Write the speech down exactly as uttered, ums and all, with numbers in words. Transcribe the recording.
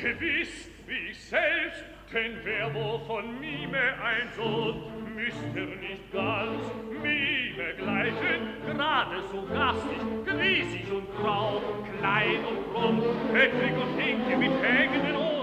Gewiss, wie ich selbst, denn wer wo von Mime ein Sohn, müsst er nicht ganz Mime gleichen, gerade so garstig, griesig und grau, klein und krumm, hättrig und hinke mit hängenden Ohren,